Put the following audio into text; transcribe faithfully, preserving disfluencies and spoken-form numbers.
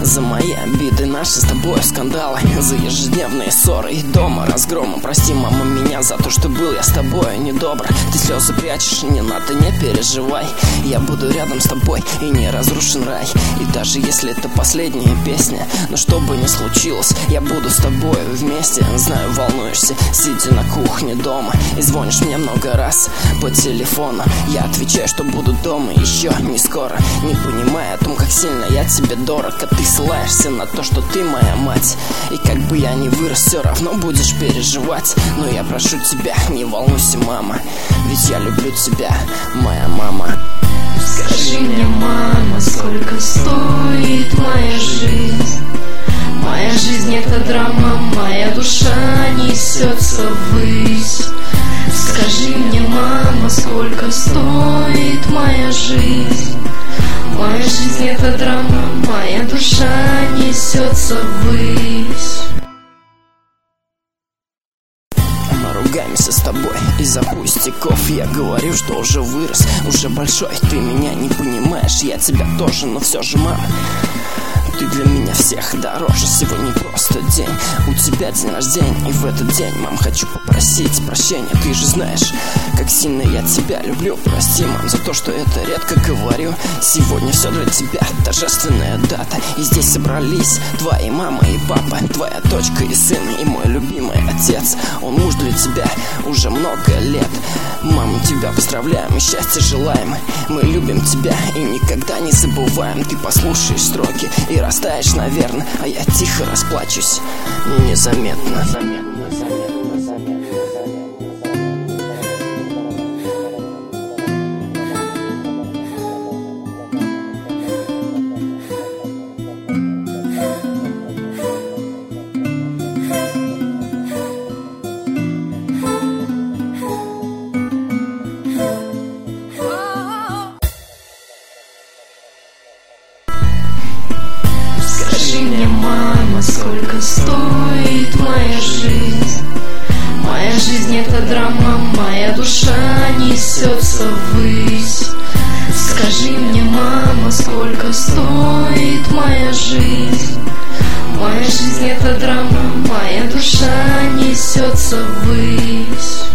За мои обиды, наши с тобой скандалы, за ежедневные ссоры и дома разгромы. Прости, мама, меня за то, что был я с тобой недобр. Ты слезы прячешь, не надо, не переживай. Я буду рядом с тобой, и не разрушен рай. И даже если это последняя песня, но что бы ни случилось, я буду с тобой вместе. Знаю, волнуешься, сидя на кухне дома, и звонишь мне много раз по телефону. Я отвечаю, что буду дома еще не скоро, не понимая о том, как сильно я тебе дорог. А ты ссылаешься на то, что ты моя мать, и как бы я ни вырос, все равно будешь переживать. Но я прошу тебя, не волнуйся, мама, ведь я люблю тебя, моя мама. Скажи мне, мама, сколько стоит моя жизнь? Моя жизнь — это драма, моя душа несется ввысь. Скажи мне, мама, сколько стоит моя жизнь? Моя жизнь — это драма, моя душа несется ввысь. Мы ругаемся с тобой из-за пустяков. Я говорю, что уже вырос, уже большой. Ты меня не понимаешь, я тебя тоже, но все же, мама, ты для меня всех дороже. Сегодня просто день, у тебя день рождения, и в этот день, мам, хочу попросить прощения. Ты же знаешь, как сильно я тебя люблю. Прости, мам, за то, что это редко говорю. Сегодня все для тебя, торжественная дата, и здесь собрались твои мама и папа, твоя дочка и сын, и мой любимый отец. Он муж для тебя уже много лет. Мама, тебя поздравляем и счастья желаем. Мы любим тебя и никогда не забываем. Ты послушаешь строки и растаешь, наверное, а я тихо расплачусь незаметно. Заметно, заметно, заметно. Скажи мне, мама, сколько стоит моя жизнь? Моя жизнь — это драма, моя душа несется ввысь. Скажи мне, мама, сколько стоит моя жизнь? Моя жизнь — это драма, моя душа несется ввысь.